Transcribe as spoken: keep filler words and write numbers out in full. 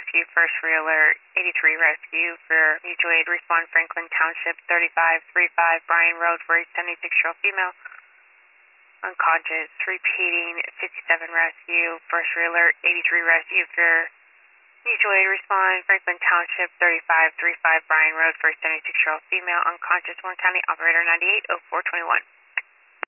Rescue, First Realtor, eighty-three Rescue for Mutual Aid, respond Franklin Township, thirty-five thirty-five Bryan Road for a seventy-six-year-old female, unconscious, repeating fifty-seven Rescue, First Realtor, eighty-three Rescue for Mutual Aid, respond Franklin Township, thirty-five thirty-five Bryan Road for a seventy-six-year-old female, unconscious, Warren County, operator ninety-eight oh four twenty-one.